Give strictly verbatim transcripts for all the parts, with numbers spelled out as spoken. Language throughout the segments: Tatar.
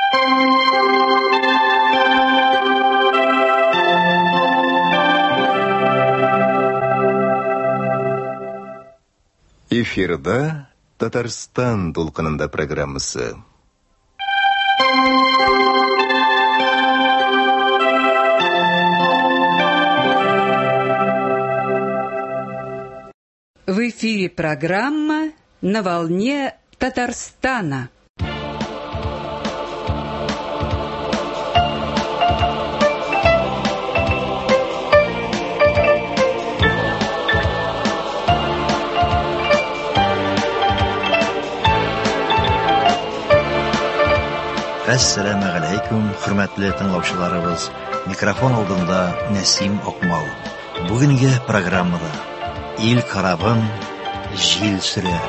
Эфирда Татарстан толқынында программасы. В эфире программа «На волне Татарстана». Ассаламу алейкум, хөрмәтле тыңлаучыларыбыз. Микрофон алдында Нәсим Окмал. Бүгенге программада Ил карабын җил сөрә.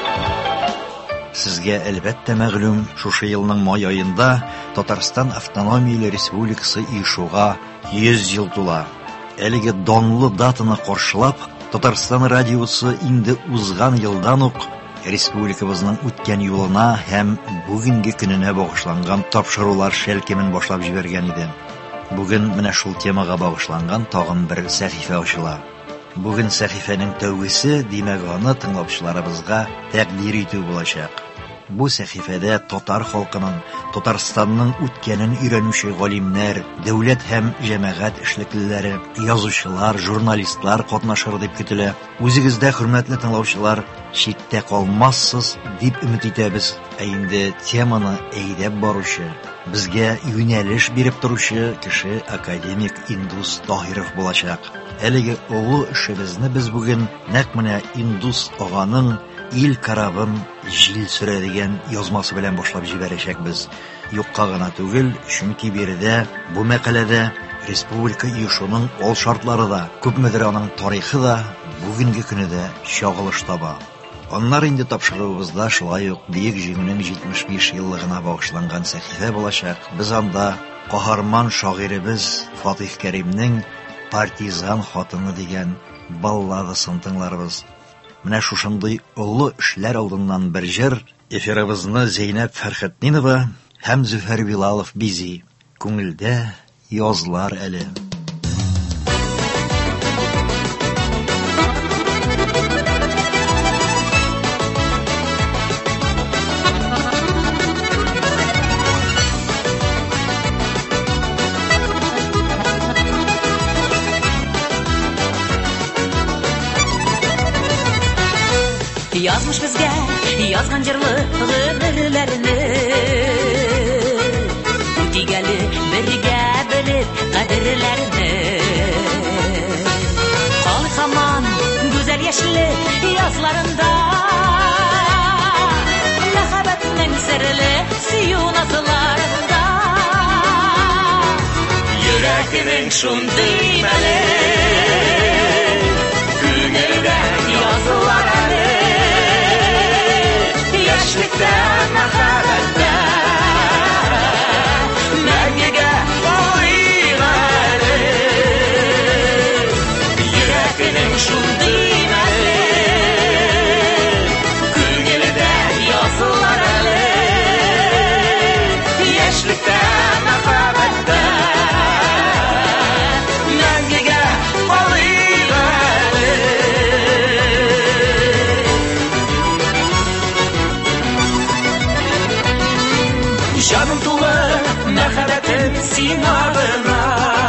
Сезгә әлбәттә мәгълүм, шушы елның май аенда Татарстан Автономияле Республикасы июшуга йөз ел тула. Әлеге данлы датаны каршылап, Татарстан радиосы инде узган елдан ук республикабызның үткән юлына һәм бүгенге көненә багышланган тапшырулар шәлкемен башлап җибәргән иде. Бүген менә шул темага багышланган тагын бер сәхифә ачыла. Бүген сәхифәнең тәүгесе, димәк, аны тыңлаучыларыбызга тәкъдир итү булачак. Бу сәхифәдә татар халкының, Татарстанның үткәнен өйрәнүче галимнәр, дәүләт һәм җәмәгать эшлеклеләре, язучылар, журналистлар катнашыр дип көтелә. Үзегездә, хөрмәтле тыңлаучылар, читтә калмассыз дип өмет итәбез. Ә инде теманы әйдәп баручы, безгә юнәлеш биреп торучы кеше академик Индус Таһиров булачак. Әлеге олы эшебезне без бүген нәкъ менә Индус аганың Ил карабын җил сөрә дигән язмасы белән башлап җибәрәчәкбез. Юкка гына түгел, чөнки биредә бу мәкаләдә республика июшуның ал шартлары да, күпмедер аның тарихы да бүгенге көнедә чагылыш таба. Аннар инде тапшыруыбызда шулай ук биек җиңүнең җитмеш биш еллыгына багышланган сәхифә булачак. Без анда каһарман шагыйребез Фатих Кәримнең «Партизан хатыны» дигән балладасын тыңларбыз. Менә шушындый олы эшләр алдыннан бер җыр эфирыбызны Зәйнәп Фәрхәтнинова һәм Зөфәр Билалов бизи. Күңелдә язлар әле. Язмыш безгә язган җырлы гомерләрне, үтигәле бергә белеп кадерләрне. Халык һаман гүзәл яшьле язларында, мәхәббәтнең серле сөю назларында. Йөрәгенең шундый мәле, күңелдә язылар әле. Яшьлектә мәхәббәттә мәңгегә калыйк әле. Йөрәгенең шундый мәле, күңелдә язылар әле. Яшьлектә мәхәббәттә мәңгегә калыйк әле. Җаным тулы мәхәббәтем сиңа гына,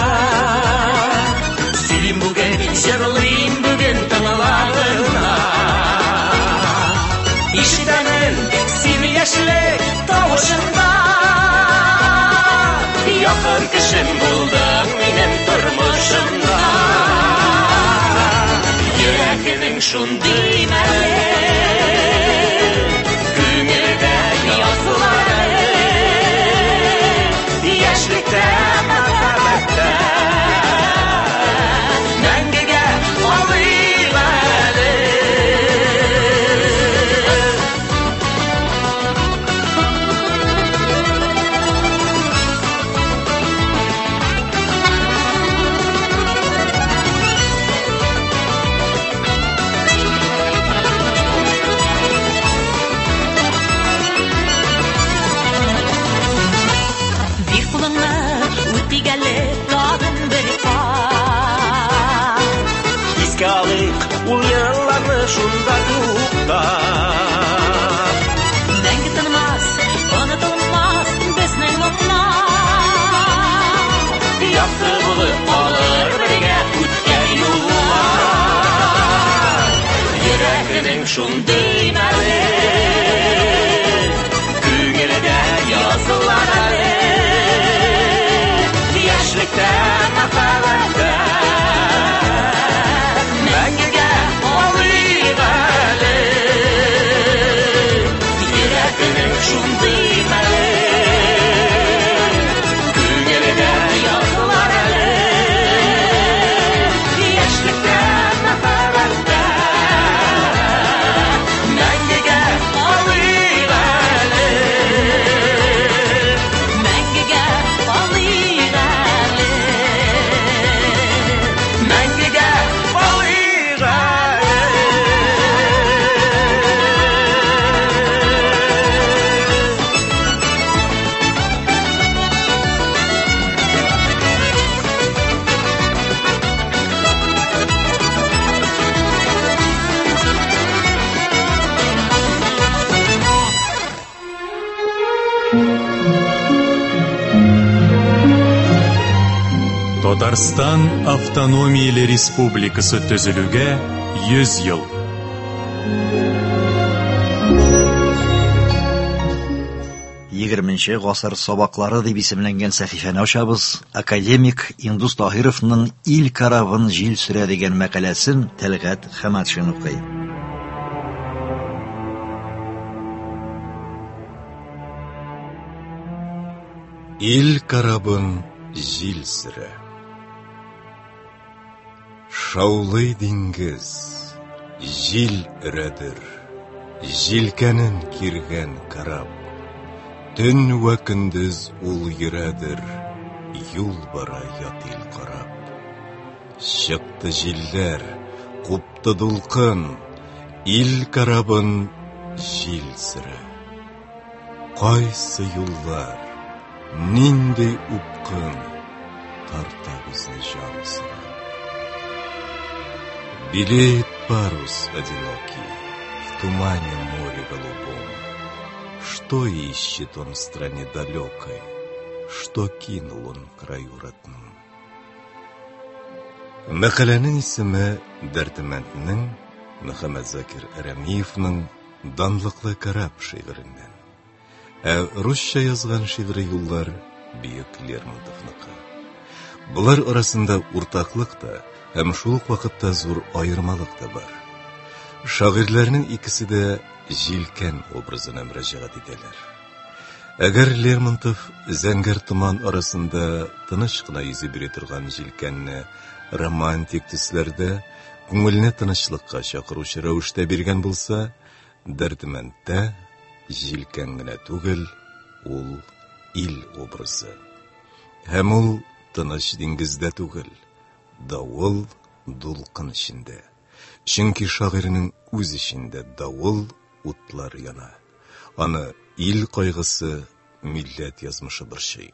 сөйлим бүген, җырлыйм бүген тыңларына. Ишетәмен сине яшьлек тавышында, якын кешем булдың минем тормышымда. Йөрәгенең шундый мәле, күңелдә язылар әле. Яшьлектә мәхәббәттә мәңгегә калыйк әле. игәле тагын бер кат. Искә алыйк ул елларны шунда күктә. Мәңге тынмас, онытылмас безнең моңнар. Якты булып калыр бергә үткән юллар. Йөрәгенең шундый мәле, күңелдә язылар әле. Яшьлектә мәхәббәттә мәңгегә алыйк әле. Йөрәгенең шундый мәле, күңелдә язылар әле. Яшьлектә мәхәббәттә мәңгегә алыйк әле. Мәңгегә алыйк әле. Мәңгегә алыйк әле. Татарстан автономияле республикасы төзелүгә йөз ел. егерменче гасыр сабаклары дип исемләнгән сәхифәне ачабыз. Академик Индус Таһировның «Ил карабын җил сөрә» дигән мәкаләсен Тәлгат Хаматшин укый. Ил карабын җил сөрә. Шаулый диңгез, җил өрәдер, җилкәнен киргән караб. Төн вә көндез ул йөрәдер, юл бара ят ил карап. Чыкты җилләр, купты дулкын, ил карабын җил сөрә. Кайсы юллар, нинди упкын, тарта безне җан сыра. Белеет парус одинокий в тумане море голубом. Что ищет он в стране далекой, что кинул он в краю родном? Мәкаләнең исеме Дәрдемәнднең, Мөхәммәд Закир Әрәмиевның данлыклы карап шигыреннән. Ә русча язган шигъри юллар Бөек Лермонтовныкы. Булар арасында уртаклык та һәм шул ук вакытта зур аермалык та бар. Шагыйрьләрнең икесе дә җилкән образына мөрәҗәгать итәләр. Әгәр Лермонтов зәңгәр томан арасында тыныч кына йөзеп йөри торган җилкәнне романтик төсләрдә күңелне тынычлыкка чакыручы рәвештә биргән булса, Дәрдемәндә җилкән генә түгел, ул ил образы. Һәм ул тыныч диңгездә түгел, давыл, дулкын эчендә. Чөнки шагыйрьнең үз эчендә давыл, утлар яна. Аны ил кайгысы, милләт язмышы борчый.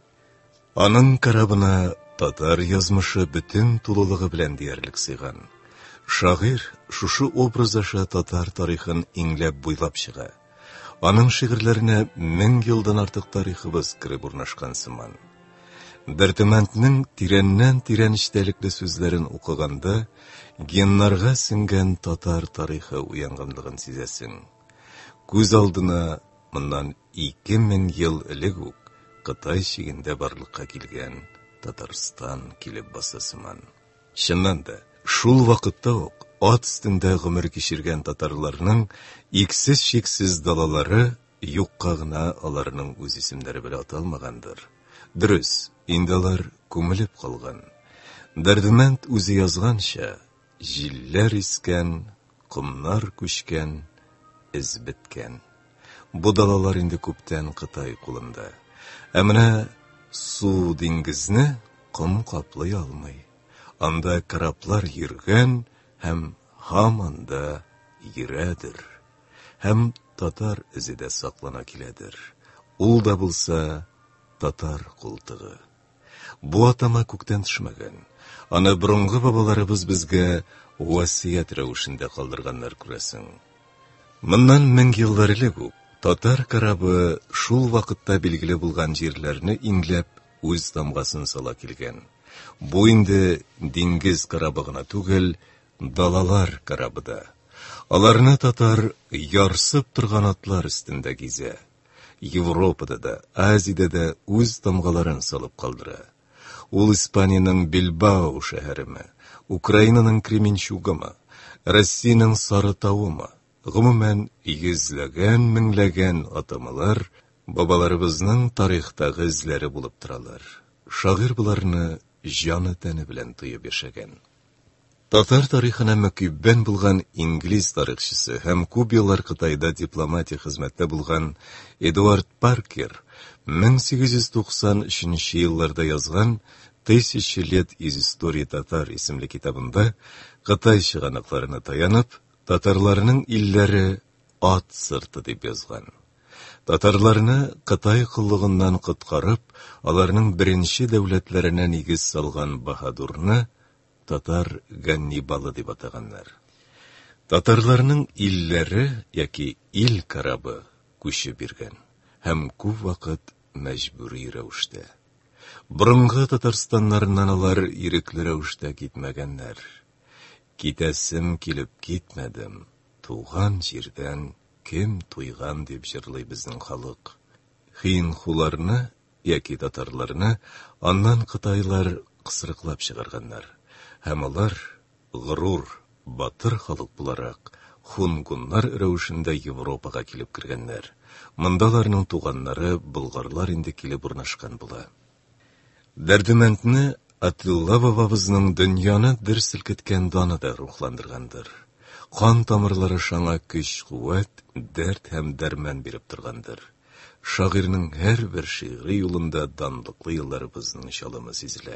Аның карабына татар язмышы бөтен тулылыгы белән диярлек сыйган. Шагыйрь шушы образ аша татар тарихын иңләп буйлап чыга. Аның шигырьләренә мең елдан артык тарихыбыз киреп урнашкан сыман. Дәрдемәнднең тирәннән-тирән эчтәлекле сүзләрен укыганда, геннарга сеңгән татар тарихы уянганлыгын сизәсең. Күз алдына моннан ике мең ел элек үк Кытай чигендә барлыкка килгән Татарстан килеп баса сыман. Чыннан да, шул вакытта ук ат өстендә гомер кичергән татарларның иксез-чиксез далалары юкка гына аларның үз исемнәре белән аталмагандыр. Дөрес, инде алар күмелеп калган. Дәрдемәнд үзе язганча, җилләр искән, кумнар күчкән, эз биткән. Бу далалар инде күптән Кытай кулында. Ә менә су диңгезне ком каплый алмый. Анда караплар йөргән һәм һаман да йөрәдер. Һәм татар эзе дә саклана киләдер. Ул да булса татар култыгы. Бу атама күктән төшмәгән. Аны борынгы бабаларыбыз безгә васият рәвешендә калдырганнар күрәсең. Моннан мең еллар элек үк татар карабы шул вакытта билгеле булган җирләрне иңләп үз тамгасын сала килгән. Бу инде диңгез карабы гына түгел, далалар карабы да. Аларны татар ярсып торган атлар өстендә гизә. Европада да, Азиядә дә үз тамгаларын салып калдыра. Ул Испаниянең Билбао шәһәреме, Украинаның Кременчугымы, Россиянең Сарытауымы, гомумән йөзләгән, меңләгән атамалар бабаларыбызның тарихтагы эзләре булып торалар. Шагыйрь буларны җаны тәне белән тоеп яшәгән. Татар тарихына мөкиббән булган инглиз тарихчысы һәм күп еллар Кытайда дипломатия хезмәттә булган Эдуард Паркер мең сигез йөз туксан өченче елларда язган «Тысячи лет из истории татар» исемле китабында Кытай чыганакларына таянып, татарларның илләре ат сырты дип язган. Татарларны Кытай куллыгыннан коткарып, аларның беренче дәүләтләренә нигез салган баһадурны татар Ганнибалы дип атаганнар. Татарларның илләре яки ил карабы күчеп биргән һәм күп вакыт мәҗбүри рәвештә. Борынгы Татарстаннарыннан алар ирекле рәвештә китмәгәннәр. Китәсем килеп китмәдем, туган җирдән кем туйган дип җырлый безнең халык. Хинхуларны яки татарларны аннан Кытайлар кысрыклап чыгарганнар. Һәм алар горур, батыр халык буларак хунгуннар рәвешендә Европага килеп кергәннәр. Мондаларның туганнары болгарлар инде килеп урнашкан була. Дәрдемәндне Атилла бабабызның дөньяны дер селкеткән даны да рухландыргандыр. Кан тамырлары шаңа көч-куәт, дәрт һәм дәрман биреп торгандыр. Шагыйрьнең һәрбер шигъри юлында данлыклы елларыбызның чалымы сизелә.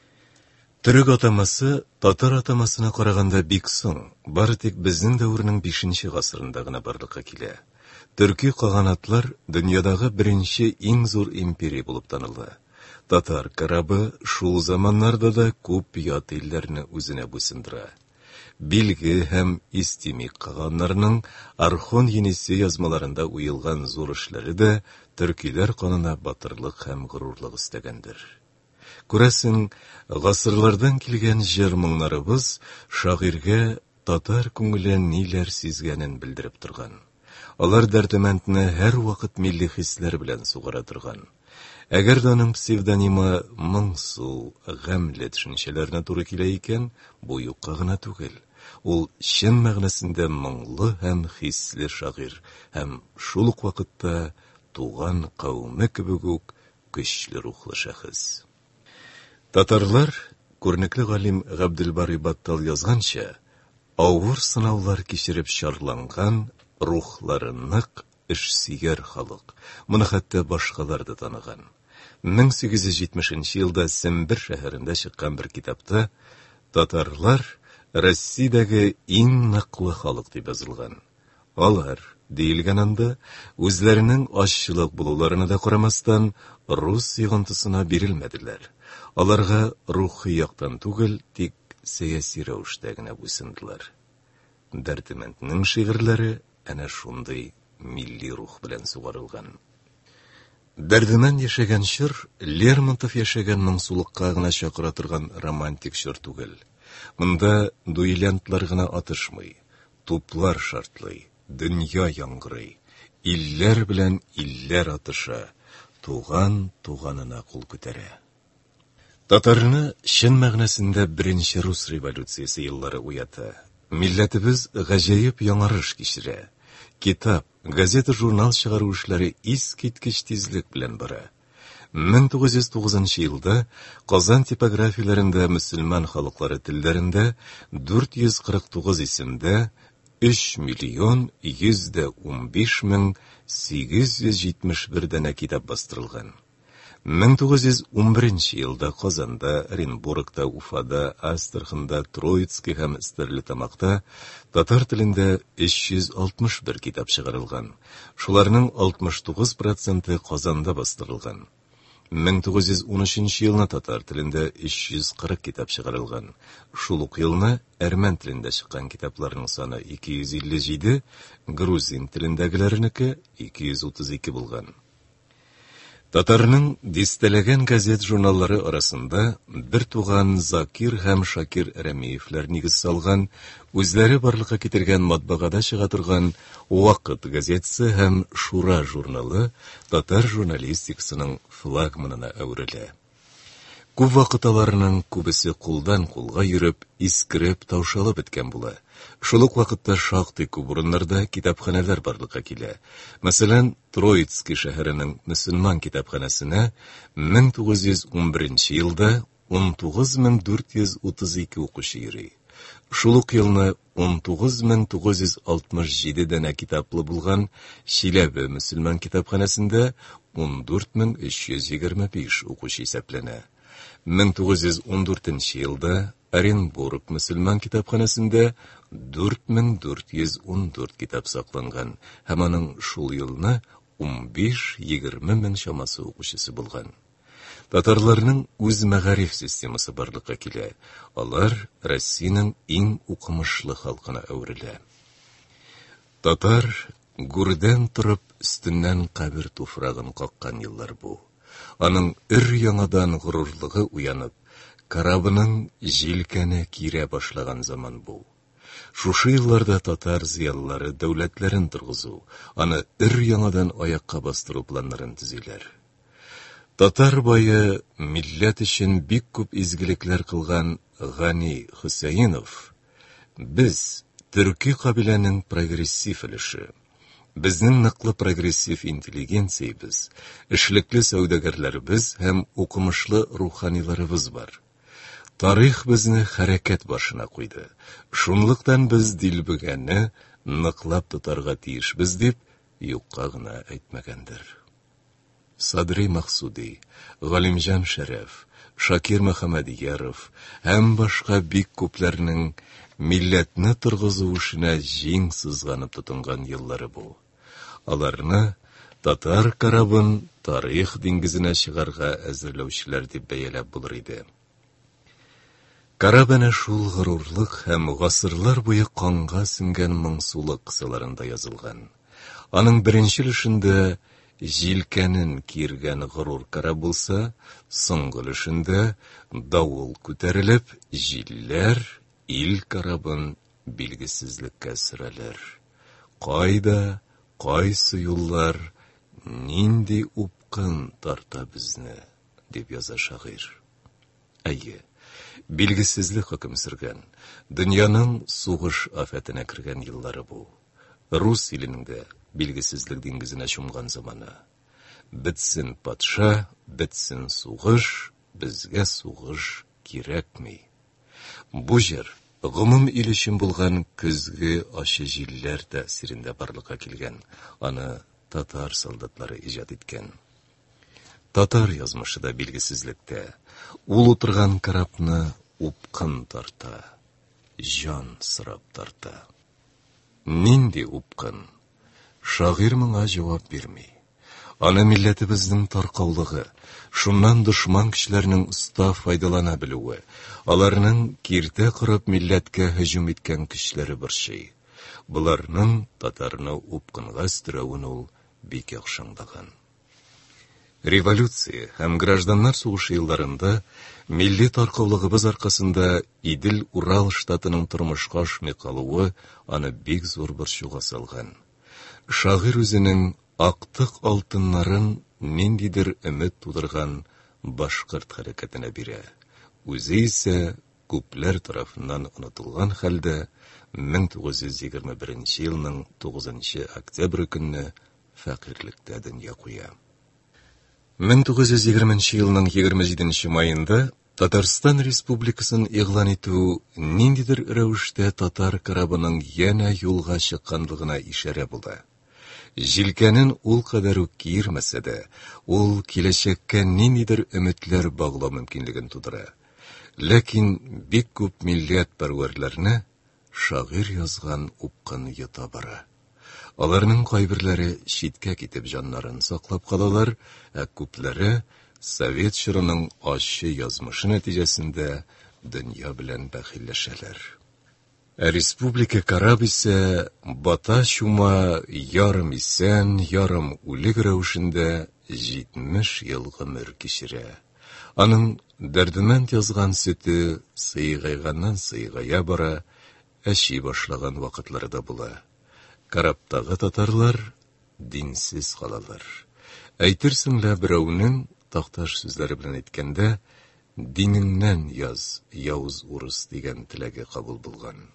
Төрек атамасы татар атамасына караганда бик соң, бары тик безнең дәвернең бишенче гасырында гына барлыкка килә. Төрки каганатлар дөньядагы беренче иң зур империя булып танылды. Татар карабы шул заманнарда да күп ят илләрне үзенә буйсындыра. Билге һәм истимик каганнарның Архон Енисей язмаларында уелган зур эшләре дә төркиләр канына батырлык һәм горурлык истәгәндер. Күрәсең, гасырлардан килгән җыр моңнарыбыз шагыйрьгә татар күңелен ниләр сизгәнен белдереп торган. Алар дәртемәндне һәр вакыт милли хисләр белән сугара торган. Әгәр дә аның псевдонимы Моңсу, Гамлет төшенчәләренә туры килә икән, бу юкка гына түгел. Ул чын мәгънәсендә моңлы һәм хисле шагыйрь һәм шул ук вакытта туган кавымы кебек үк көчле рухлы шәхес. Татарлар, күренекле галим Габделбари Баттал язганча, авыр сынаулар кичереп чарланган, рухлары нык, эшсөяр халык. Моны хәтта башкалар да таныган. мең сигез йөз җитмешенче елда Сембер шәһәрендә чыккан бер китапта татарлар Россиядәге иң ныклы халык дип язылган. Алар, диелгән анда, үзләренең ашчылык булуларына да карамастан, рус йогынтысына бирелмәделәр. Аларга рухи яктан түгел, тик сәяси рәвештә генә буйсындылар. Дәртемәнднең шигырьләре әнә шундый милли рух белән сугарылган. Дәрдемәнд яшәгән чор Лермонтов яшәгән моңсулыкка гына чакыра торган романтик чор түгел. Монда дуэлянтлар гына атышмый, туплар шартлый, дөнья яңгырый, илләр белән илләр атыша, туган туганына кул күтәрә. Татарны чын мәгънәсендә беренче рус революциясе еллары уята. Милләтебез гаҗәеп яңарыш кичерә. Китап, газета, журнал чыгару эшләре искиткеч тизлек белән бара. мең тугыз йөз тугызынчы елда Казан типографияләрендә мөселман халыклары телләрендә дүрт йөз кырык тугыз исемдә өч миллион йөз ун биш мең сигез йөз җитмеш бер дәнә китап бастырылган. мең тугыз йөз ун беренче елда Казанда, Оренбургта, Уфада, Астраханда, Троицкий һәм Стәрлетамакта татар телендә өч йөз алтмыш бер китап чыгарылган. Шуларның алтмыш тугыз проценты Казанда бастырылган. мең тугыз йөз ун өченче елны татар телендә өч йөз кырык китап чыгарылган. Шул ук елны әрмән телендә чыккан китапларның саны ике йөз илле җиде, грузин телендәгеләрнеке ике йөз утыз ике булган. Татарның дистәләгән газет-журналлары арасында бер туган Закир һәм Шакир Рәмиевләр нигез салган, үзләре барлыкка китергән матбагада чыга торган Вакыт газетасы һәм Шура журналы татар журналистикасының флагманына әверелә. Күп вакытларның күбесе кулдан кулга йөреп, искереп, таушалып беткән була. Шул ук вакытта шактый күп урыннарда китапханәләр барлыкка килә. Мәсәлән, Троицкий шәһәренең мөселман китапханәсенә мең тугыз йөз ун беренче елда ун тугыз мең дүрт йөз утыз ике укучы йөри. Шул ук елны ун тугыз мең тугыз йөз алтмыш җиде дәнә китаплы булган Чиләбе мөселман китапханәсендә ун дүрт мең өч йөз егерме биш укучы исәпләнә. мең тугыз йөз ун дүртенче елда Оренбург мөселман китапханәсендә дүрт мең дүрт йөз ун дүрт китап сакланган һәм аның шул елны ун биш егерме мең чамасы укучысы булган. Татарларның үз мәгариф системасы барлыкка килә. Алар Россиянең иң укымышлы халкына әверелә. Татар гүрдән торып өстеннән кабер туфрагын каккан еллар бу. Аның өр-яңадан горурлыгы уянып, карабының җилкәне кирә башлаган заман бу. Шушы елларда татар зыялылары дәүләтләрен торгызу, аны өр-яңадан аякка бастыру планнарын төзиләр. Татар бае милләт өчен бик күп изгелекләр кылган Гани Хөсәенов, без төрки кабиләнең прогрессив өлеше, безнең ныклы прогрессив интеллигенциябез, эшлекле сәүдәгәрләребез һәм укымышлы руханиларыбыз бар. Тарих безне хәрәкәт башына куйды. Шунлыктан без дилбегәнне ныклап тотарга тиешбез дип юкка гына әйтмәгәндер. Садри Махсуди, Галимҗан Шәрәф, Шакир Мөхәммәдияров һәм башка бик күпләрнең милләтне торгызу эшенә җиң сызганып тотынган еллары бу. Аларны татар карабын тарих диңгезенә чыгарга әзерләүчеләр дип бәяләп булыр иде. Караб әнә шул горурлык һәм гасырлар буе канга сеңгән моңсулык кысаларында язылган. Аның беренче өлешендә җилкәнен киргән горур караб булса, соңгы өлешендә давыл күтәрелеп, җилләр ил карабын билгесезлеккә сөрәләр. Кайда, кайсы юллар, нинди упкын тарта безне, дип яза шагыйрь. Әйе, билгесезлек хөкем сөргән, дөньяның сугыш афәтенә кергән еллары бу. Рус иленең дә билгесезлек диңгезенә чумган заманы. Бетсен патша, бетсен сугыш, безгә сугыш кирәкми. Бу җыр гомум ил өчен булган көзге ачы җилләр тәэсирендә барлыкка килгән. Аны татар солдатлары иҗат иткән. Татар язмышы да билгесезлектә. Ул утырган карабны упкын тарта, җан сырап тарта. Нинди упкын? Шагыйрь моңа җавап бирми. Аны милләтебезнең таркаулыгы, шуннан дошман көчләренең уста файдалана белүе, аларның киртә корып милләткә һөҗүм иткән көчләре борчый. Буларның татарны упкынга өстерәвен ул бик яхшы аңлаган. Революция һәм гражданнар сугышы елларында милли таркаулыгыбыз аркасында Идел Урал штатының тормышка ашмый калуы аны бик зур борчуга салган. Шагыйрь үзенең актык алтыннарын ниндидер өмет тудырган башкорт хәрәкәтенә бирә. Үзе исә күпләр тарафыннан онытылган хәлдә мең тугыз йөз егерме беренче елның тугызынчы октябрь көнне фәкыйрьлектә дөнья куя. мең тугыз йөз егерменче елның егерме җиденче маенда Татарстан Республикасын игълан итү ниндидер рәвештә татар карабының янә юлга чыкканлыгына ишарә булды. Җилкәнен ул кадәр үк киермәсә дә, ул киләчәккә ниндидер өметләр баглау мөмкинлеген тудыра. Ләкин бик күп милләт пәрвәрләрне шагыйрь язган упкын йота бара. Аларның кайберләре читкә китеп җаннарын саклап калалар, ә күпләре Совет чорының ачы язмышы нәтиҗәсендә дөнья белән бәхилләшәләр. Ә республика карап исә бата чума ярым исән, ярым үлек рәвешендә җитмеш ел гомер кичерә. Аның дәрдемәнд язган сөте сыйгайганнан сыйгая бара, әчи башлаган вакытлары да була. Караптагы татарлар динсез калалар. Әйтерсең лә берәүнең такташ сүзләре белән әйткәндә, динеңнән яз, явыз урыс дигән теләге кабул булган.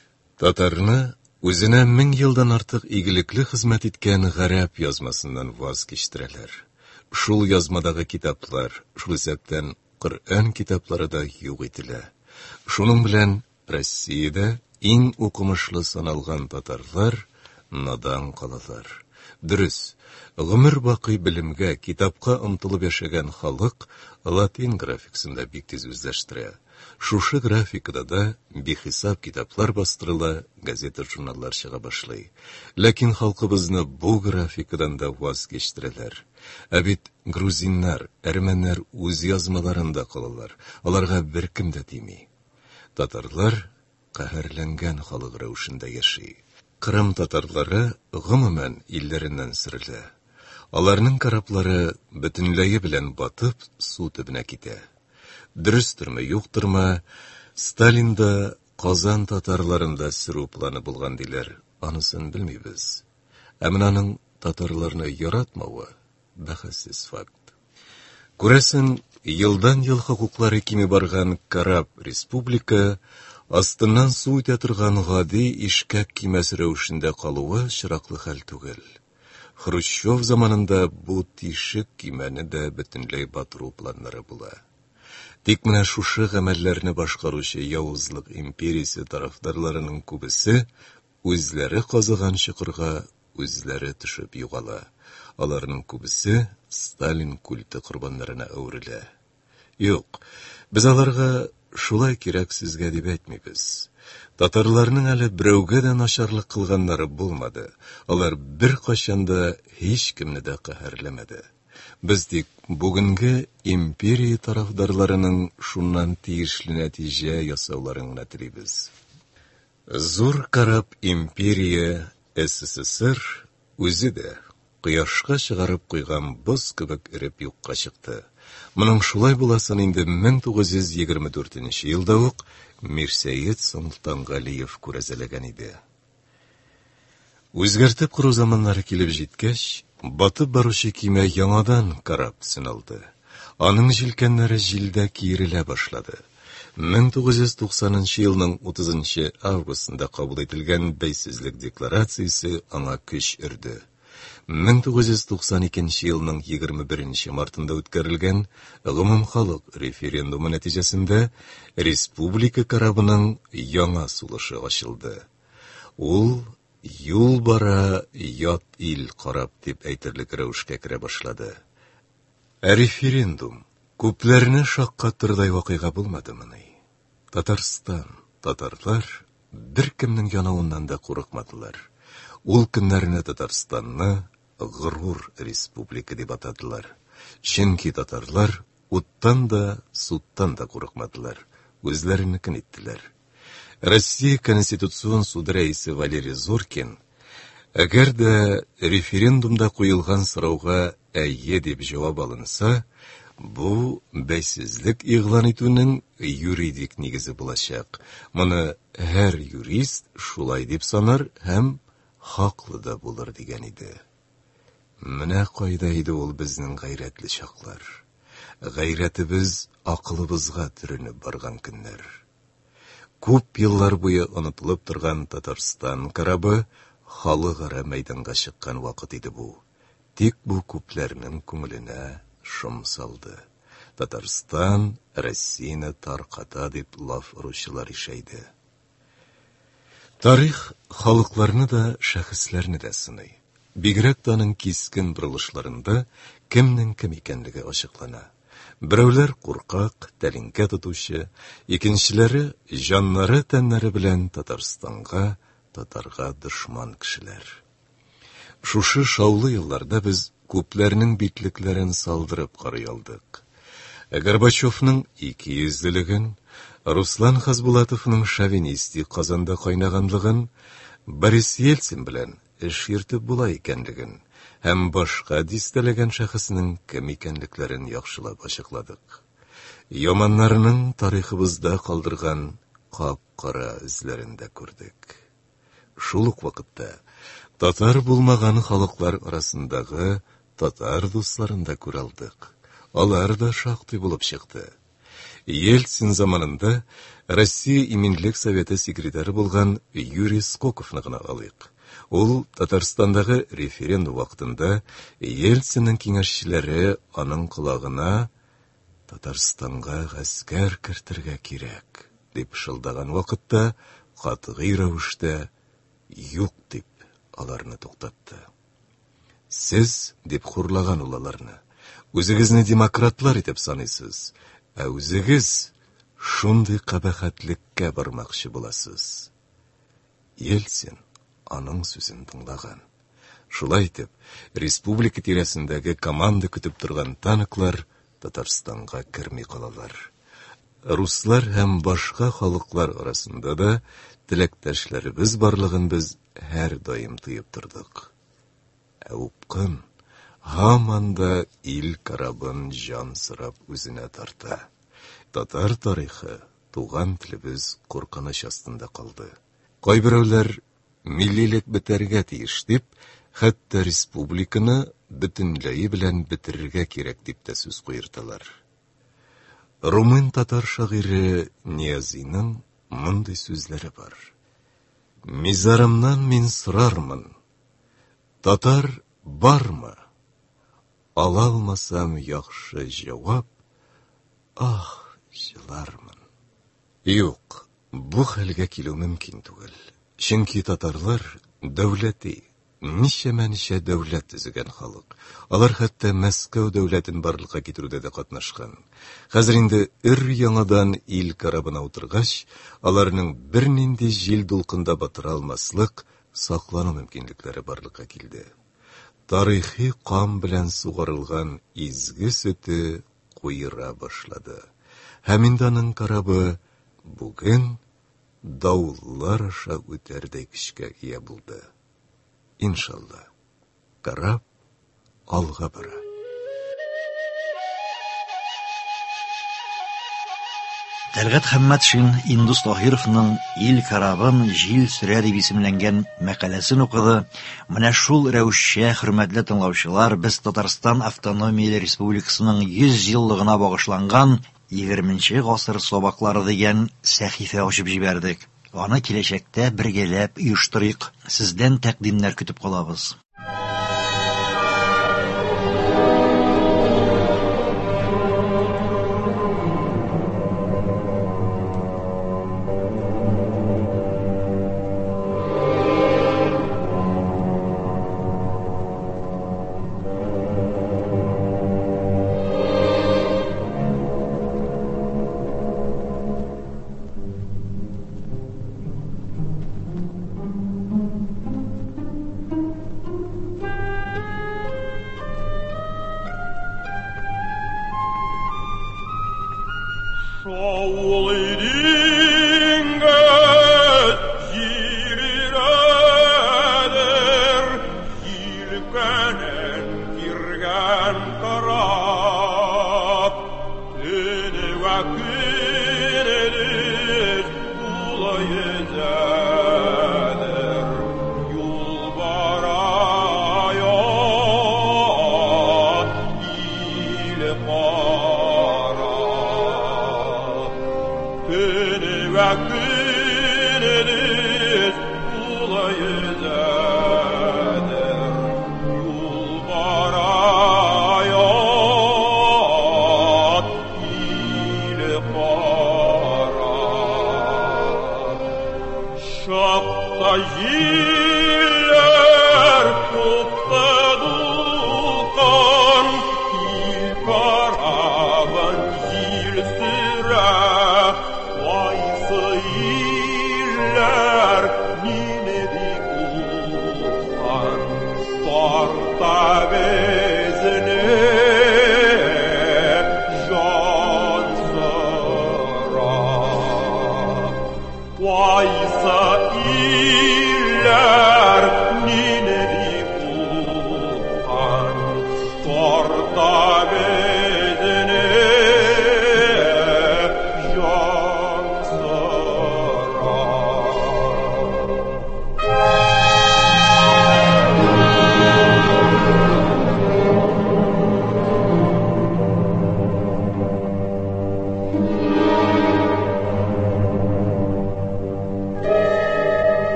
Татарны үзенә мең елдан артык игелекле хезмәт иткән гарәп язмасыннан ваз кичтерәләр. Шул язмадагы китаплар, шул исәптән Коръән китаплары да юк ителә. Шуның белән Россиядә иң укымышлы саналган татарлар надан калалар. Дөрес, гомер бакый белемгә, китапка омтылып яшәгән халык латин графикасында бик тиз үзләштерә. Шушы графикада да бихисап китаплар бастырыла, газета-журналлар чыга башлый. Ләкин халкыбызны бу графикадан да ваз кечтерәләр. Ә бит грузиннар, әрмәннәр үз язмаларында калалар. Аларга беркем дә тими. Татарлар каһәрләнгән халык рәвешендә яши. Кырым татарлары гомумән илләреннән сөрелә. Аларның караплары бөтенләйе белән батып су төбенә китә. Дөрестөрме, юктырмы, Сталинда Казан татарларында сөрү планы булган диләр, анысын белмибез. Ә менә татарларны яратмавы бәхәссез факт. Күрәсең, елдан ел хокуклары кими барган карап республика астыннан су үтә торган гади ишкәк кимәс рәвешендә калуы чираклы хәл түгел. Хрущев заманында бу тишек кимәне дә бөтенләй батыру планнары була. Тик менә шушы гамәлләрне башкаручы явызлык империясе тарафдарларының күбесе үзләре казыган чокырга үзләре төшеп югала. Аларның күбесе Сталин культы корбаннарына әверелә. Юк, без аларга шулай кирәк сезгә дип әйтмибез. Татарларның әле берәүгә дә начарлык кылганнары булмады. Алар бер качанда һич кемне дә каһәрләмәде. Без тик бүгенге империя тарафдарларының шуннан тиешле нәтиҗә ясауларын гына телибез. Зур карап империя СССР үзе дә кояшка чыгарып куйган боз кебек иреп юкка чыкты. Моның шулай буласын инде мең тугыз йөз егерме дүртенче елда ук Мирсәет Солтангалиев күрәзәләгән иде. Үзгәртеп кору заманнары килеп җиткәч, батып баручы кимә яңадан карап сыналды. Аның җилкәннәре җилдә киерелә башлады. мең тугыз йөз туксанынчы елның утызынчы августында кабул ителгән бәйсезлек декларациясе аңа көч өрде. мең тугыз йөз туксан икенче елның егерме беренче мартында үткәрелгән гомумхалык референдумы нәтиҗәсендә республика карабының яңа сулышы ачылды. Ул юл бара ят ил карап дип әйтерлек рәвешкә керә башлады. Ә референдум күпләрне шаккатырдай вакыйга булмадымыни? Татарстан, татарлар беркемнең янавыннан да курыкмадылар. Ул көннәрне Татарстанны горур республика дип атадылар. Чөнки татарлар уттан да, суттан да курыкмадылар. Үзләренекен иттеләр. Россия Конституцион суды рәисе Валерий Зоркин, әгәр дә референдумда куелган сорауга әйе дип җавап алынса, бу бәйсезлек игълан итүнең юридик нигезе булачак. Моны һәр юрист шулай дип санар һәм хаклы да булыр дигән иде. Менә кайда иде ул безнең гайрәтле чаклар. Гайрәтебез акылыбызга төренеп барган көннәр. Күп еллар буе онытылып торган Татарстан карабы халыкара мәйданга чыккан вакыт иде бу. Тик бу күпләрнең күңеленә шом салды. Татарстан Россияны тарката дип лаф уручылар ишәйде. Тарих халыкларны да, шәхесләрне дә сыный. Бигрәк тә аның кискен бурылышларында кемнең кем икәнлеге ачыклана. Берәүләр куркак, тәлинкә тотучы, икенчеләре җаннары тәннәре белән Татарстанга, татарга дошман кешеләр. Шушы шаулы елларда без күпләрнең битлекләрен салдырып карый алдык. Горбачевның икейөзлелеген, Руслан Хасбулатовның шовинистик Казанда кайнаганлыгын, Борис Ельцин белән эш йөртеп була икәнлеген һәм башка дистәләгән шәхеснең кем икәнлекләрен яхшылап ачыкладык. Яманнарның тарихыбызда калдырган кап-кара эзләрен дә күрдек. Шул ук вакытта татар булмаган халыклар арасындагы татар дусларын да күрә алдык. Алар да шактый булып чыкты. Ельцин заманында Россия иминлек советы секретары булган Юрий Скоковны гына алыйк. Ул Татарстандагы референдум вакытында Ельцинның киңәшчеләре аның колагына Татарстанга гаскәр кертергә кирәк дип шылдаган вакытта катгый рәвештә юк дип аларны туктатты. Сез дип хурлаган ул аларны. Үзегезне демократлар итеп саныйсыз, ә үзегез шундый кабахәтлеккә бармакчы буласыз. Ельцин аның сүзен тыңлаган. Шулай итеп, республика тирәсендәге команда көтеп торган танклар Татарстанга керми калалар. Руслар һәм башка халыклар арасында да теләктәшләребез барлыгын без һәр даим тыеп тордык. Ә упкын һаман да ил карабын җан сырап үзенә тарта. Татар тарихы, туган телебез куркыныч астында калды. Кайберәүләр миллилек бетәргә тиеш дип, хәтта республиканы бөтенләй белән бетерергә кирәк дип тә сүз куерталар. Румын татар шагыйре Ниязиның мондый сүзләре бар. Мизарымнан мин сорармын, татар бармы? Ала алмасам яхшы җавап, ах, җылармын. Юк, бу хәлгә килү мөмкин түгел. Чөнки татарлар дәүләти, ничә-ничә дәүләт төзегән халык. Алар хәтта Мәскәү дәүләтен барлыкка китерүдә дә катнашкан. Хәзер инде ир яңадан ил карабына утыргач, аларның бернинди җил дулкында батыра алмаслык саклану мөмкинлекләре барлыкка килде. Тарихи кан белән сугарылган изге сөте куера башлады. Һәм инде аның карабы бүген давыллар аша үтәрдәй көчкә ия булды. Иншалла, караб алга бара. Тәлгат Хәммәтшин Индус Таһировның «Ил карабын җил сөрә» дип исемләнгән мәкаләсен укыды. Менә шул рәвешчә, хөрмәтле тыңлаучылар, без Татарстан Автономияле Республикасының йөз еллыгына багышланган егерменче гасыр сабаклары дигән сәхифә ачып җибәрдек. Аны киләчәктә бергәләп оештырыйк. Сездән тәкъдимнәр көтеп калабыз. Вайсы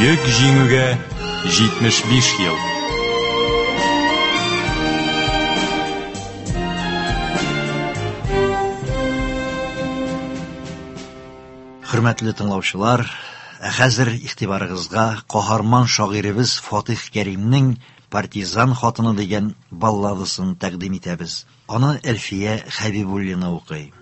Йөк җиңүгә җитмеш биш ел. Хөрмәтле тыңлаучылар, хәзер игътибарыгызга каһарман шагыйребез Фатих Кәримнең «Партизан хатыны» дигән балладасын тәкъдим итәбез. Аны Әлфия Хәбибуллина укый.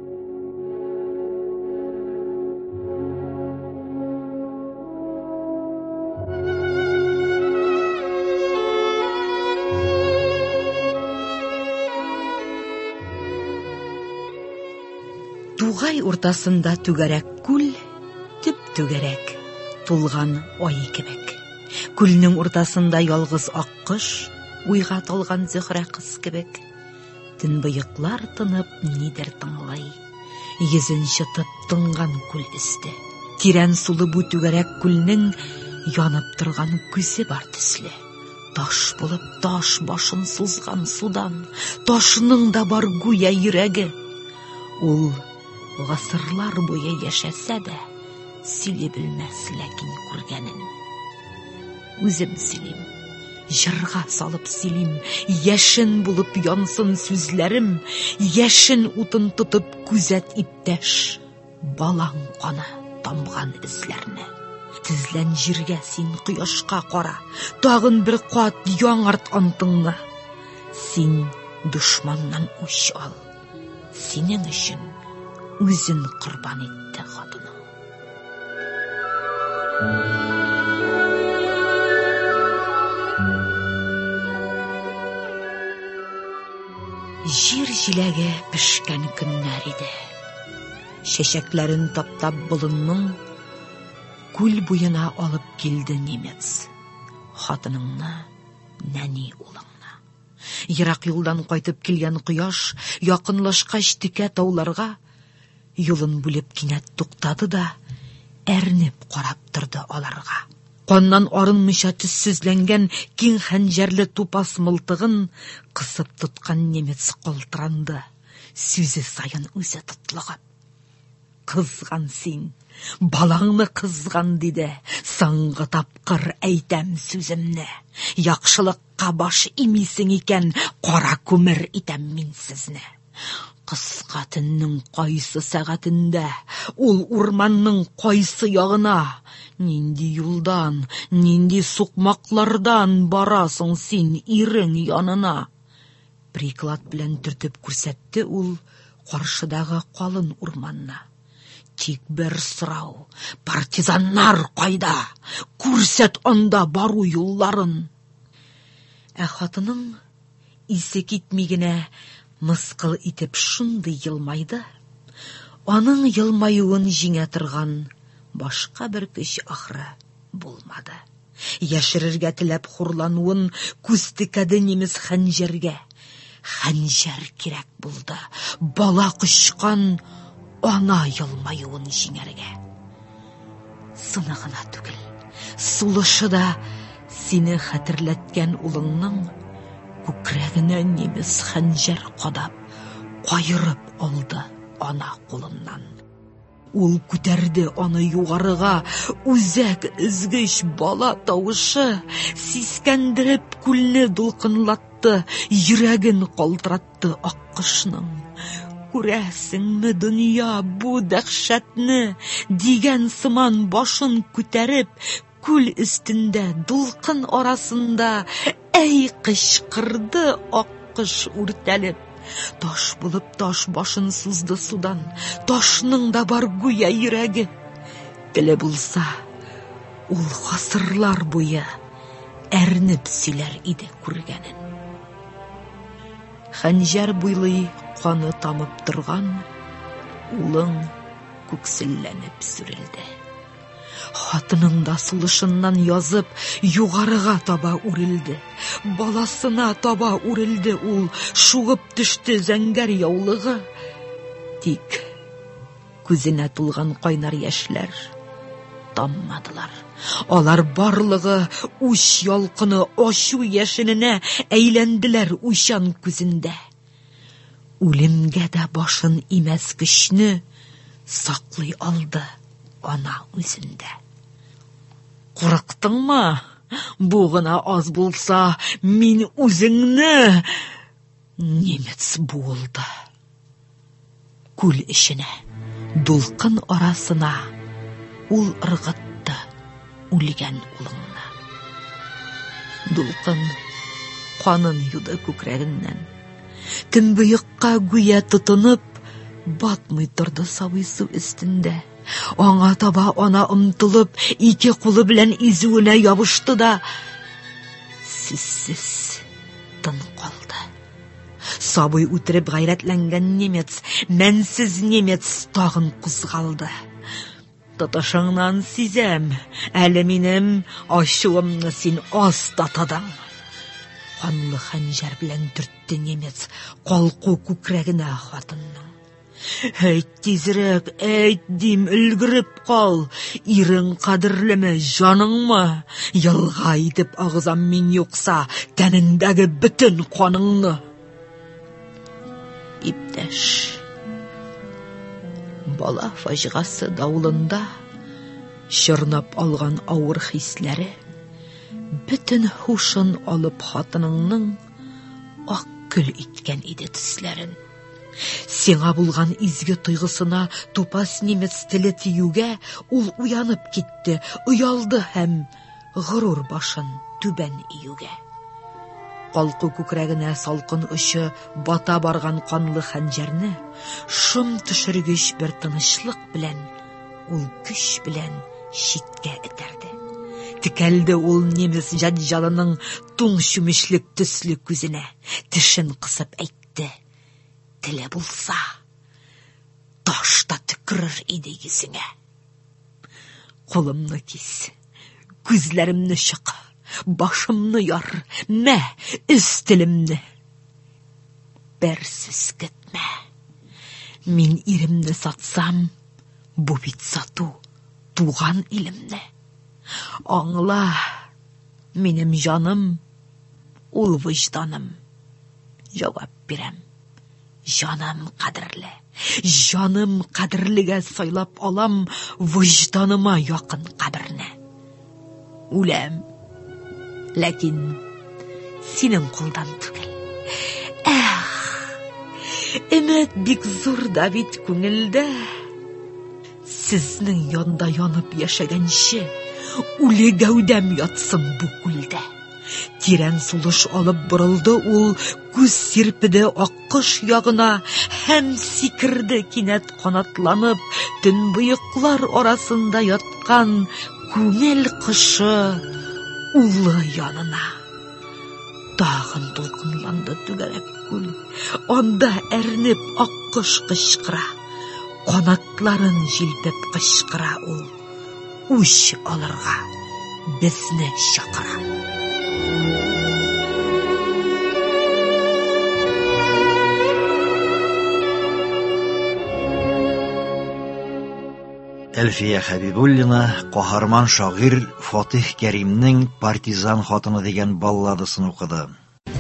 Тугай уртасында түгәрәк күл, төп түгәрәк, тулган ай кебек. Күлнең уртасында ялгыз аккош, уйга талган зөһрә кыз кебек. Төнбыеклар тынып нидер тыңлай, йөзен чытып тынган күл өсте. Тирән сулы бу түгәрәк күлнең янып торган күзе бар төсле. Таш булып таш башын сузган судан, ташның да бар гүя йөрәге. Ул гасырлар буе яшәсә дә, сөйле белмәс ләкин күргәнен. Үзем сөйлим, җырга салып сөйлим, яшен булып янсын сүзләрем, яшен утын тотып күзәт иптәш, балаң каны тамган эзләрне. Тезлән җиргә син кояшка кара, тагын бер кат яңарт антыңны. Син душманнан үч ал, синең өчен үзен корбан итте хатыны. Җир җиләге пешкән көннәр иде. Чәчәкләрен таптап болынның күл буена алып килде немец. Хатыныңны, нәни улыңны. Ерак юлдан кайтып килгән кояш якынлашкач текә тауларга юлын бүлеп кинәт туктады да, әрнеп карап торды аларга. Каннан арынмыйча төссезләнгән киң хәнҗәрле тупас мылтыгын кысып тоткан немец калтыранды, сүзе саен үзе тотлыгып. Кызган син, балаңны кызган диде, соңгы тапкыр әйтәм сүземне. Яхшылыкка баш имисең икән, кара күмер итәм мин сезне. Кыска төннең кайсы сәгатендә, ул урманның кайсы ягына, нинди юлдан, нинди сукмаклардан барасың син ирең янына. Приклад белән төртеп күрсәтте ул каршыдагы калын урманна. Тик бер сорау, партизаннар кайда? Күрсәт анда бару юлларын. Ә хатының исе китми генә мыскыл итеп шундый елмайды. Аның елмаюын җиңә торган башка бер көч ахры булмады. Яшерергә теләп хурлануын күз текәде немец хәнҗәргә. Хәнҗәр кирәк булды. Бала кычкан ана елмаюын җиңәргә. Суны гына түгел, сулышы да сине хәтерләткән улыңның күкрәгенә немец хәнҗәр кадап, кайырып алды ана кулыннан. Ул күтәрде аны югарыга, үзәк өзгеч бала тавышы, сискәндереп күлне дулкынлатты, йөрәген калтыратты аккошның. Күрәсеңме дөнья бу дәһшәтне, дигән сыман башын күтәреп, күл өстендә дулкын арасында әй кычкырды аккош үртәлеп. Таш булып таш башын сузды судан, ташның да бар гүя йөрәге. Теле булса, ул гасырлар буе әрнеп сөйләр иде күргәнен. Хәнҗәр буйлый каны тамып торган, улың күкселләнеп сүрелде. Хатының да сулышыннан язып, югарыга таба үрелде. Баласына таба үрелде ул, шугып төште зәңгәр яулыгы. Тик күзенә тулган кайнар яшьләр таммадылар. Алар барлыгы үч ялкыны ачу яшененә әйләнделәр уйчан күзендә. Үлемгә дә башын имәс көчне саклый алды ана үзендә. Курыктыңмы? Бу гына аз булса, мин үзеңне немец булды. Күл ишенә, дулкын арасына ул ыргытты үлгән улыңны. Дулкын канын юды күкрәгеннән. Төнбоекка гүя тотынып, батмый торды сабый су өстендә. Аңа таба ана омтылып, ике кулы белән изүенә ябышты да сүзсез тын калды. Сабый үтереп гайрәтләнгән немец, мәнсез немец тагын кузгалды. Тотышыңнан сизәм, әле минем ачуымны син аз татадың. Канлы хәнҗәр белән төртте немец калку күкрәгенә хатынның. Әйт тизрәк, әйт дим, өлгереп кал. Ирең кадерлеме, җаныңмы? Ялга итеп агызам мин юкса, тәнеңдәге бөтен каныңны. Иптәш, бала фаҗигасы давылында чорнап алган авыр хисләре бөтен хушын алып хатыныңның ак көл иткән иде төсләрен. Сиңа булган изге тойгысына тупас немец теле тиюгә ул уянып китте, уялды һәм горур башын түбән июгә. Калку күкрәгенә салкын очы бата барган канлы хәнҗәрне шым төшергеч бер тынычлык белән ул көч белән читкә этәрде. Тикәлде ул немец җаҗалының туң чүмечлек төсле күзенә, тешен кысып әйтте: теле булса, ташта төкерер иде йөзеңә. Колымны кис, күзләремне чык, башымны яр, мә, үз телемне. Бер сүз көтмә. Мин иремне сатсам, бу бит сату туган илемне. Аңла, минем җаным, ул выжданым. Җавап бирәм. Җаным кадерле, җаным кадерлегә сайлап алам выжданыма якын каберне. Үләм, ләкин синең кулдан түгел. Эх, өмет бик зур да бит күңелдә. Сезнең янда янып яшәгәнче, үле гәүдәм ятсын бу күлдә. Тирән сулыш алып борылды ул, күз сирпеде аккыш ягына, һәм сикерде кинәт канатланып, төнбоеклар арасында яткан күңел кышы улы янына. Тагын дулкынланды түгәрәк күл, анда әрнеп аккыш кычкыра, канатларын җилпеп кычкыра ул, үч алырга безне чакыра. Әлфия Хәбибуллина каһарман шагыйрь Фатих Кәримнең партизан хатыны дигән балладасын укыды.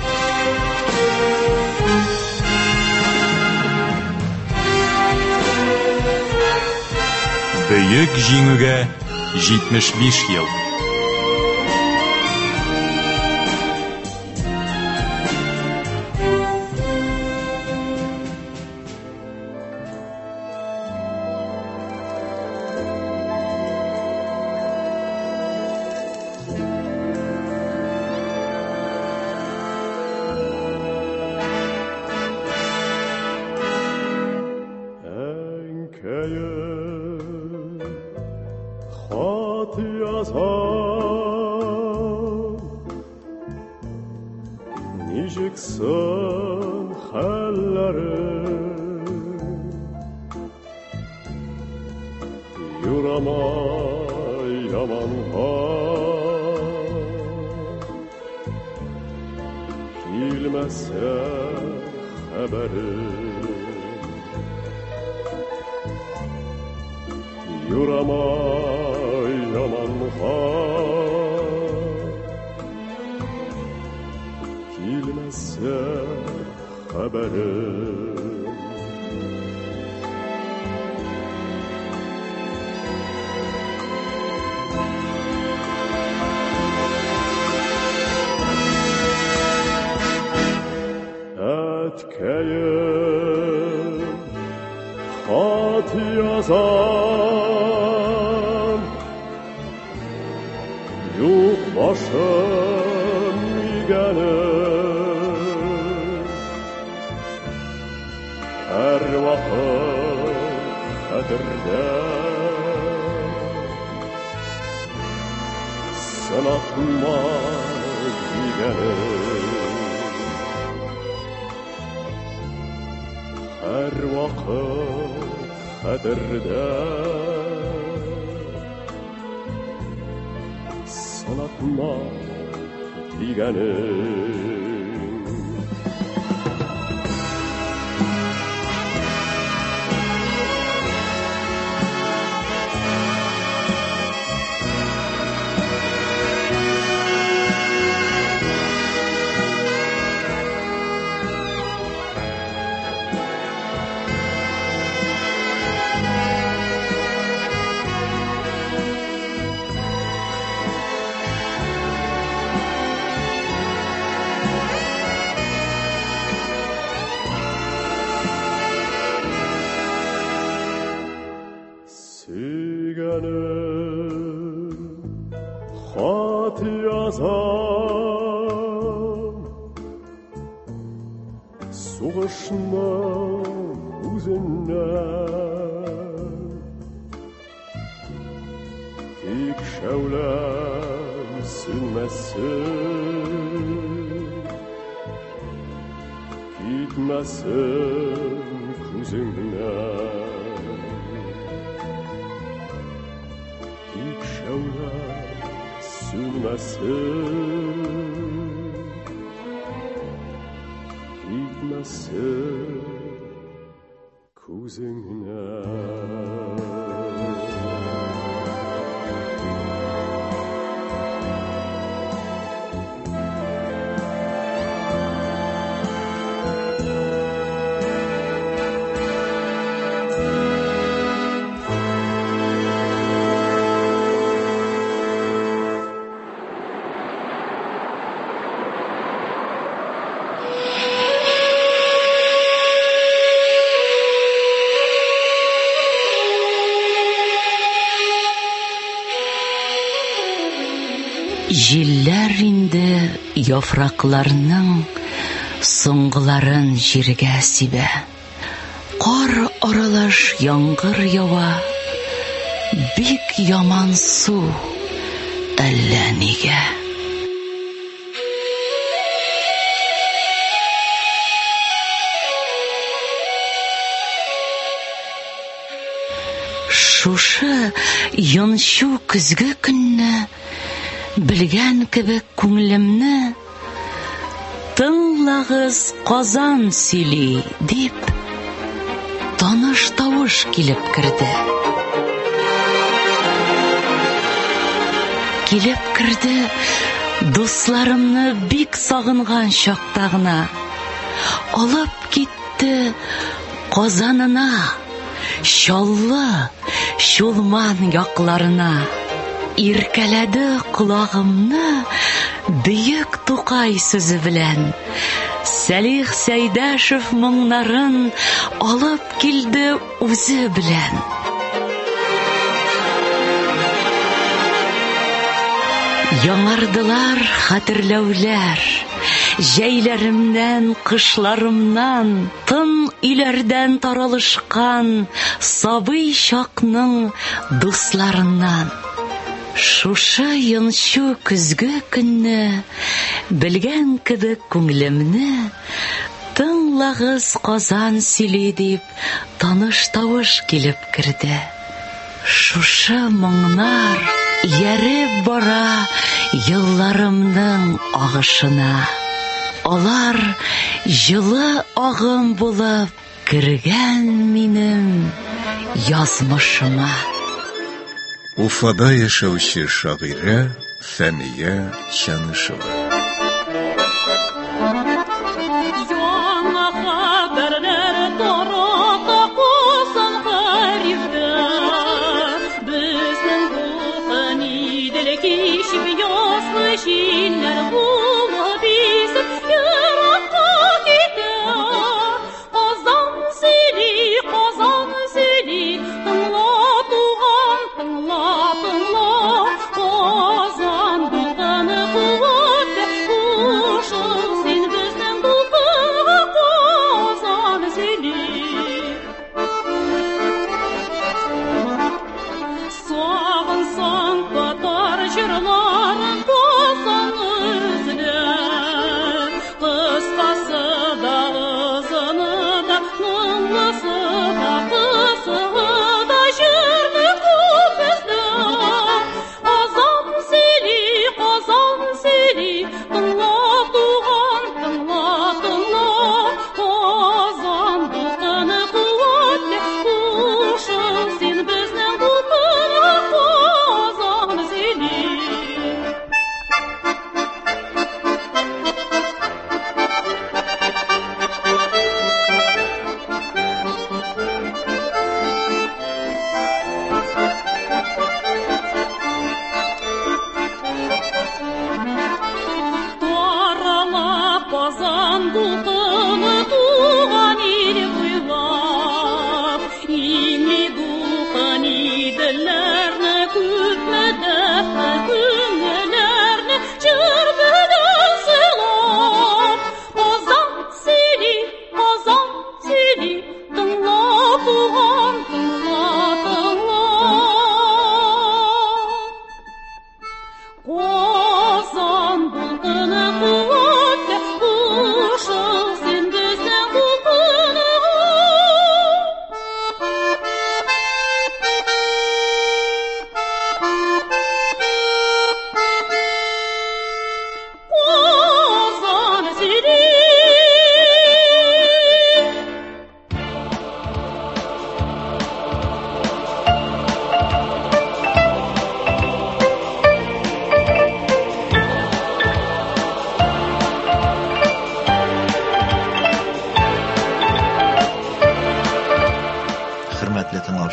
Бөек җиңүгә җитмеш биш ел. Nijiksin halleri Yurama yaman har Kilmese haberi Yurama yaman har Kilmese haberim хат язам, юк башым игәнем, һәр вакыт хәтердә сынатма дигәнем. Һәр вакыт хәтердә сынатма дигәнем. Хат язам, сугышның үзеннән, тик шәүләм сүнмәсен, китмәсен күзеңнән. Тик шәүләм сүнмәсен, китмәсен күзеңнән. Җилләр инде яфракларның соңгыларын җиргә сибә. Кар аралаш яңгыр ява, бик яман су, әллә нигә. Шушы йончу көзге көнне белгән кебек күңелемне тыңлагыз Казан сөйли дип таныш тавыш килеп керде. Килеп керде дусларымны бик сагынган чакта гына. Алып китте Казанына, Чаллы, Чулман якларына. Иркәләде колагымны бөек Тукай сүзе белән. Сәлих Сәйдәшев моңнарын алып килде үзе белән. Яңардылар хәтерләүләр, җәйләремнән, кышларымнан, тын иләрдән таралышкан сабый чакның дусларыннан. Шушы йончу көзге көнне белгән кебек күңелемне тыңлагыз Казан сөйли дип таныш тавыш килеп керде. Шушы моңнар ярып бара елларымның агышына. Алар җылы агым булып кергән минем язмышыма. Уфада яшәүче шагыйрә Фәния Чанышева. Казан сөйли, Казан сөйли,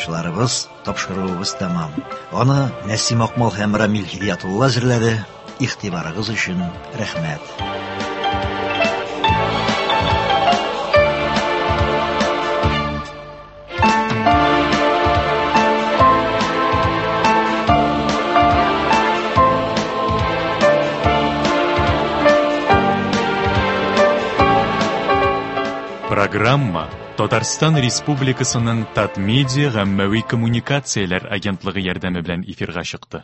тыңлаучыларыбыз, тапшыруыбыз тәмам. Аны Нәсим Акмал һәм Рамил Һидиятулла әзерләде. Игътибарыгыз өчен рәхмәт. Программа Татарстан Республикасының Татмедиа гаммәви коммуникацияләр агентлыгы ярдәме белән эфирга чыкты.